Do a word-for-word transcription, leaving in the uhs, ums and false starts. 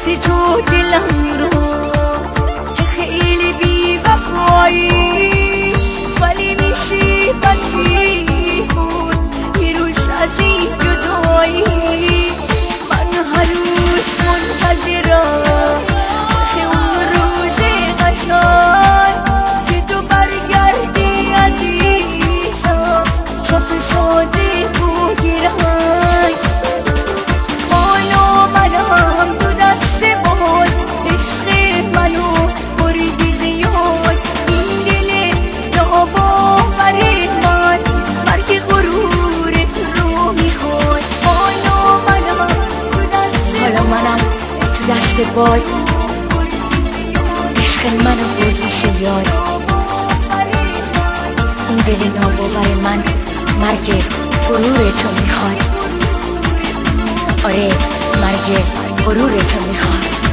دست تو دلم رو که خیلی بی وفایی، ولی میشی پشیمون یه روز از این جدایی. من هنوز منتظرم که اون روز قشنگ که تو برگردی عزیزم، شب ساده بگیرم. حالا منم تو دست باد، عشق منو بردی زیاد. این دل ناباور من مرگ غرورت رو میخواد. حالا منم تو دست حالا منم تو دست باد، عشق منو بردی زیاد. این دل ناباور من مرگ غرورتو میخواد. آره، مرگ غرورتو میخواد.